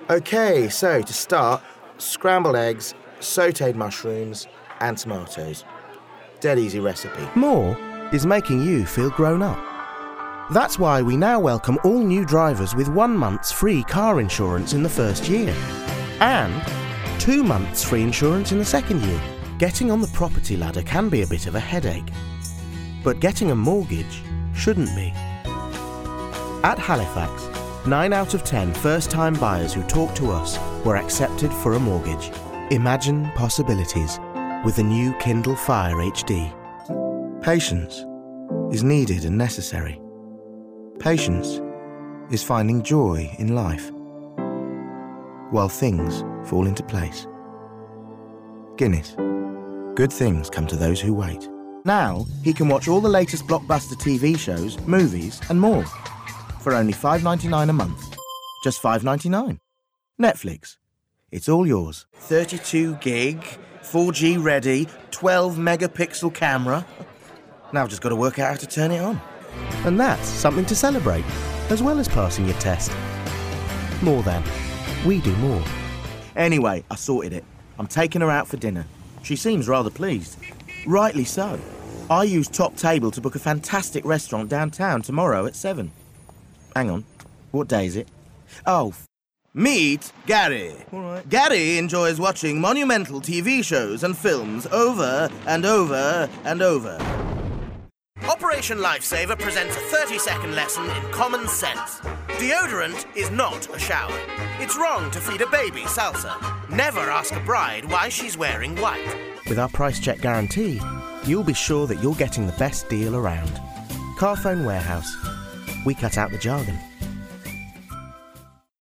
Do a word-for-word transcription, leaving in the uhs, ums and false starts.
OK, so to start, scrambled eggs, sautéed mushrooms and tomatoes. Dead easy recipe. More is making you feel grown up. That's why we now welcome all new drivers with one month's free car insurance in the first year. And two months free insurance in the second year. Getting on the property ladder can be a bit of a headache. But getting a mortgage shouldn't be. At Halifax, nine out of ten first-time buyers who talk to us were accepted for a mortgage. Imagine possibilities with the new Kindle Fire H D. Patience is needed and necessary. Patience is finding joy in life while things fall into place. Guinness. Good things come to those who wait. Now, he can watch all the latest blockbuster T V shows, movies and more for only five dollars ninety-nine a month. Just five dollars ninety-nine. Netflix. It's all yours. thirty-two gig, four G ready, twelve megapixel camera. Now I've just got to work out how to turn it on. And that's something to celebrate, as well as passing your test. More than. We do more. Anyway, I sorted it. I'm taking her out for dinner. She seems rather pleased. Rightly so. I used Top Table to book a fantastic restaurant downtown tomorrow at seven. Hang on. What day is it? Oh, f- Meet Gary. All right. Gary enjoys watching monumental T V shows and films over and over and over. Operation Lifesaver presents a thirty-second lesson in common sense. Deodorant is not a shower. It's wrong to feed a baby salsa. Never ask a bride why she's wearing white. With our price check guarantee, you'll be sure that you're getting the best deal around. Carphone Warehouse. We cut out the jargon.